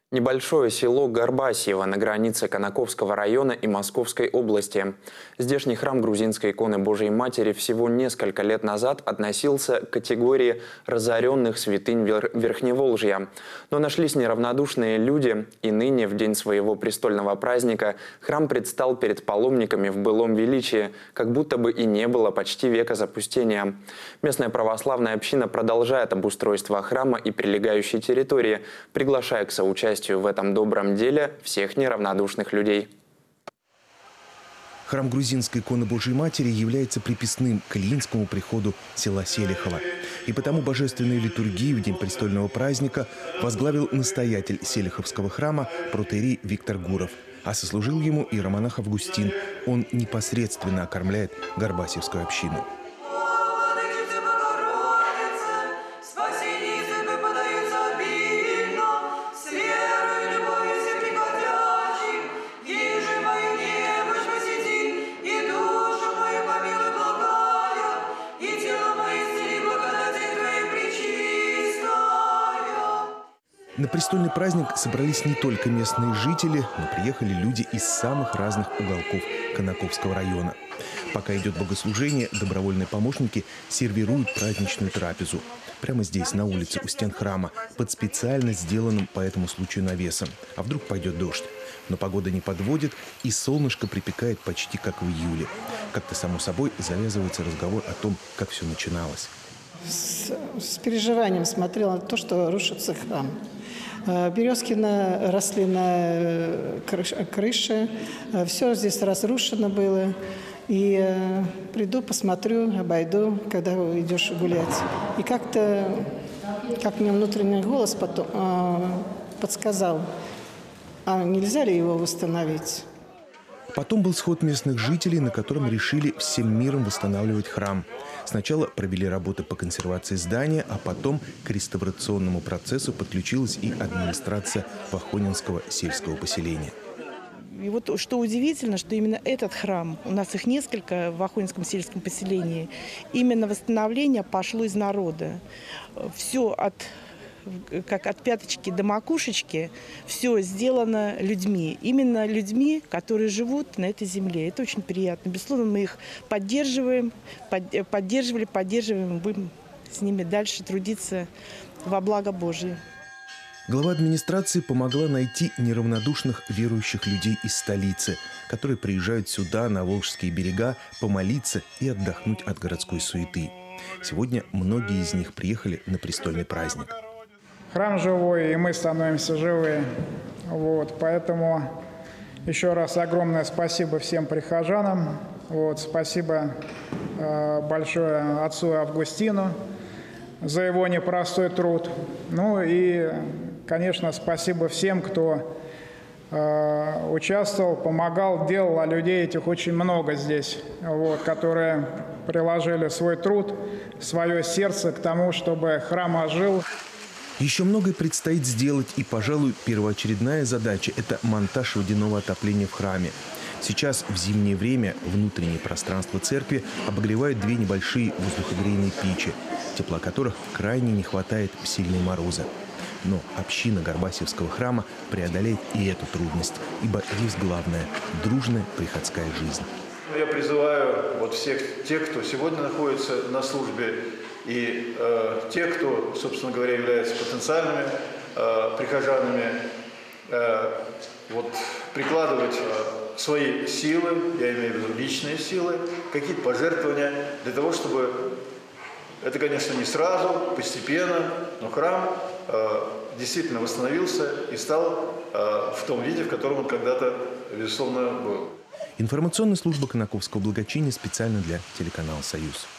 Небольшое село Горбасьево на границе Конаковского района и Московской области. Здешний храм грузинской иконы Божией Матери всего несколько лет назад относился к категории разоренных святынь Верхневолжья. Но нашлись неравнодушные люди, и ныне, в день своего престольного праздника, храм предстал перед паломниками в былом величии, как будто бы и не было почти века запустения. Местная православная община продолжает обустройство храма и прилегающей территории, приглашая к соучастию в этом добром деле всех неравнодушных людей. Храм грузинской иконы Божией Матери является приписным к Ильинскому приходу села Селихово. И потому божественную литургию в день престольного праздника возглавил настоятель Селиховского храма протоиерей Виктор Гуров. А сослужил ему иеромонах Августин. Он непосредственно окормляет Горбасьевскую общину. На престольный праздник собрались не только местные жители, но приехали люди из самых разных уголков Конаковского района. Пока идет богослужение, добровольные помощники сервируют праздничную трапезу. Прямо здесь, на улице, у стен храма, под специально сделанным по этому случаю навесом. А вдруг пойдет дождь? Но погода не подводит, и солнышко припекает почти как в июле. Как-то само собой завязывается разговор о том, как все начиналось. С переживанием смотрела на то, что рушится храм. Березки росли на крыше, все здесь разрушено было. И приду, посмотрю, обойду, когда идешь гулять. И как-то, как мне внутренний голос потом подсказал, а нельзя ли его восстановить? Потом был сход местных жителей, на котором решили всем миром восстанавливать храм. Сначала провели работы по консервации здания, а потом к реставрационному процессу подключилась и администрация Вахонинского сельского поселения. И вот что удивительно, что именно этот храм, у нас их несколько в Вахонинском сельском поселении, именно восстановление пошло из народа. Все как от пяточки до макушечки, все сделано людьми. Именно людьми, которые живут на этой земле. Это очень приятно. Безусловно, мы их поддерживали, будем с ними дальше трудиться во благо Божие. Глава администрации помогла найти неравнодушных верующих людей из столицы, которые приезжают сюда, на Волжские берега, помолиться и отдохнуть от городской суеты. Сегодня многие из них приехали на престольный праздник. Храм живой, и мы становимся живые. Поэтому еще раз огромное спасибо всем прихожанам. Спасибо большое отцу Августину за его непростой труд. И, конечно, спасибо всем, кто участвовал, помогал, делал, а людей этих очень много здесь, которые приложили свой труд, свое сердце к тому, чтобы храм ожил. Еще многое предстоит сделать, и, пожалуй, первоочередная задача – это монтаж водяного отопления в храме. Сейчас, в зимнее время, внутреннее пространство церкви обогревают две небольшие воздухогрейные печи, тепла которых крайне не хватает в сильные морозы. Но община Горбасьевского храма преодолеет и эту трудность, ибо есть главное – дружная приходская жизнь. Я призываю всех тех, кто сегодня находится на службе, и те, кто, собственно говоря, являются потенциальными прихожанами, прикладывать свои силы, я имею в виду личные силы, какие-то пожертвования для того, чтобы это, конечно, не сразу, постепенно, но храм действительно восстановился и стал в том виде, в котором он когда-то, безусловно, был. Информационная служба Конаковского благочиния специально для телеканала «Союз».